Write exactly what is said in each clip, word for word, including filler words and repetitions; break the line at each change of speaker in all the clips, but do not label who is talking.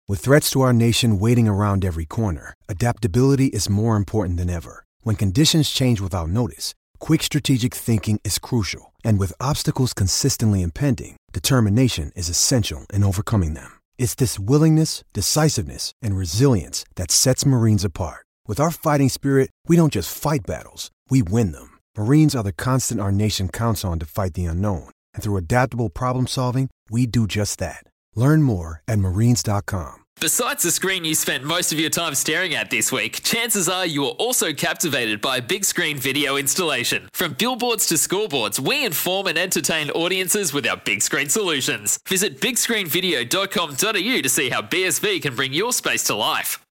With threats to our nation waiting around every corner, adaptability is more important than ever. When conditions change without notice, quick strategic thinking is crucial. And with obstacles consistently impending, determination is essential in overcoming them. It's this willingness, decisiveness, and resilience that sets Marines apart. With our fighting spirit, we don't just fight battles, we win them. Marines are the constant our nation counts on to fight the unknown. And through adaptable problem solving, we do just that. Learn more at marines dot com.
Besides the screen you spent most of your time staring at this week, chances are you are also captivated by a big screen video installation. From billboards to scoreboards, we inform and entertain audiences with our big screen solutions. Visit big screen video dot com dot a u to see how B S V can bring your space to life.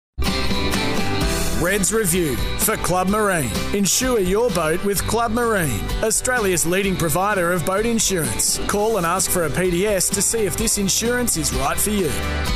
Reds Review for Club Marine. Insure your boat with Club Marine, Australia's leading provider of boat insurance. Call and ask for a P D S to see if this insurance is right for you.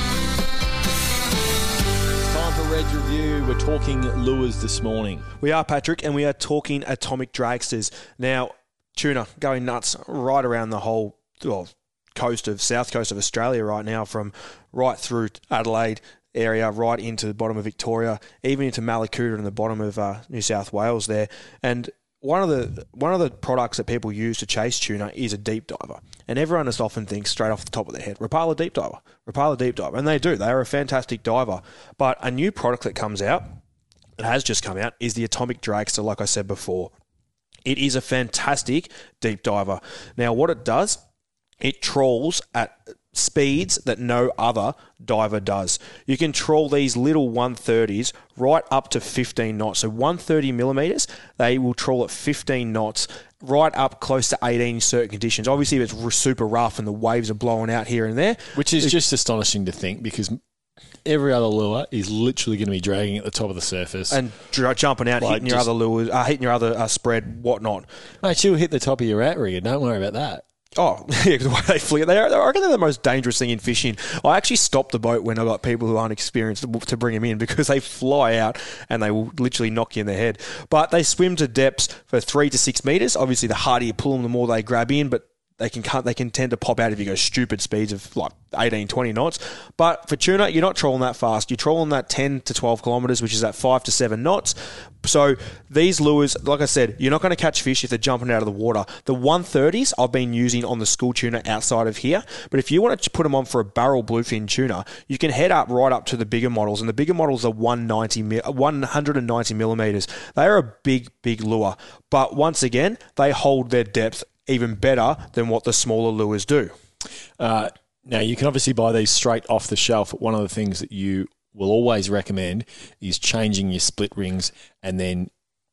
Time for Reds Review. We're talking lures this morning.
We are, Patrick, and we are talking atomic dragsters. Now, tuna going nuts right around the whole well, coast of south coast of Australia right now, from right through Adelaide area, right into the bottom of Victoria, even into Mallacoota and the bottom of uh, New South Wales there. And one of the one of the products that people use to chase tuna is a deep diver. And everyone just often thinks straight off the top of their head, Rapala deep diver, Rapala deep diver. And they do. They are a fantastic diver. But a new product that comes out, that has just come out, is the Atomic Dragster, like I said before. It is a fantastic deep diver. Now, what it does, it trawls at speeds that no other diver does. You can trawl these little one thirties right up to fifteen knots. So one hundred thirty millimeters, they will trawl at fifteen knots, right up close to eighteen in certain conditions. Obviously, if it's super rough and the waves are blowing out here and there.
Which is just astonishing to think, because every other lure is literally going to be dragging at the top of the surface.
And dr- jumping out,
like
hitting your
just,
other lures, uh, hitting your other uh, spread, whatnot.
Mate, she'll hit the top of your outrigger. Don't worry about that.
Oh, yeah, the way they flee. They are, I reckon they're the most dangerous thing in fishing. I actually stopped the boat when I got people who aren't experienced to, to bring them in, because they fly out and they will literally knock you in the head. But they swim to depths for three to six metres. Obviously, the harder you pull them, the more they grab in, but they can they can tend to pop out if you go stupid speeds of like eighteen, twenty knots. But for tuna, you're not trolling that fast. You're trolling that ten to twelve kilometres, which is at five to seven knots. So these lures, like I said, you're not going to catch fish if they're jumping out of the water. The one thirties I've been using on the school tuna outside of here. But if you want to put them on for a barrel bluefin tuna, you can head up right up to the bigger models. And the bigger models are one hundred ninety millimetres. They are a big, big lure. But once again, they hold their depth even better than what the smaller lures do.
Uh, now, you can obviously buy these straight off the shelf. One of the things that you will always recommend is changing your split rings and then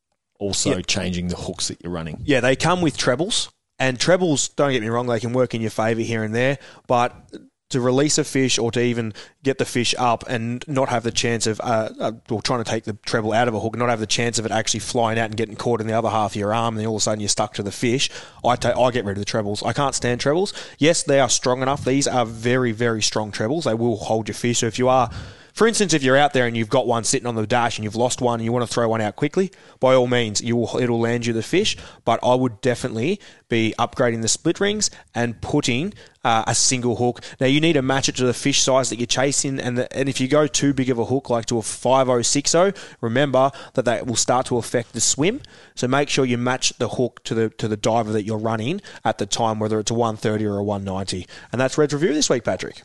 also yep. changing the hooks that you're running.
Yeah, they come with trebles. And trebles, don't get me wrong, they can work in your favour here and there. But to release a fish or to even get the fish up and not have the chance of, uh, uh, or trying to take the treble out of a hook and not have the chance of it actually flying out and getting caught in the other half of your arm, and then all of a sudden you're stuck to the fish, I, take, I get rid of the trebles. I can't stand trebles. Yes, they are strong enough. These are very, very strong trebles. They will hold your fish. So if you are... For instance, if you're out there and you've got one sitting on the dash and you've lost one and you want to throw one out quickly, by all means, you will, it'll land you the fish. But I would definitely be upgrading the split rings and putting uh, a single hook. Now, you need to match it to the fish size that you're chasing. And, the, and if you go too big of a hook, like to a five oh, six oh, remember that that will start to affect the swim. So make sure you match the hook to the to the diver that you're running at the time, whether it's a one thirty or a one ninety. And that's Red's Review this week, Patrick.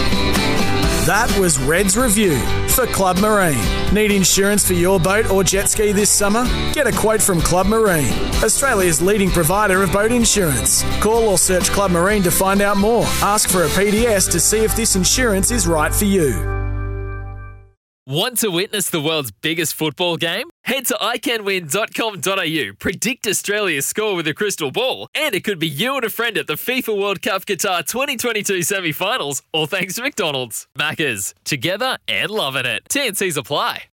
That was Red's Review for Club Marine. Need insurance for your boat or jet ski this summer? Get a quote from Club Marine, Australia's leading provider of boat insurance. Call or search Club Marine to find out more. Ask for a P D S to see if this insurance is right for you.
Want to witness the world's biggest football game? Head to i can win dot com dot a u, predict Australia's score with a crystal ball, and it could be you and a friend at the FIFA World Cup Qatar twenty twenty-two semi-finals, all thanks to McDonald's. Maccas, together and loving it. T and Cs apply.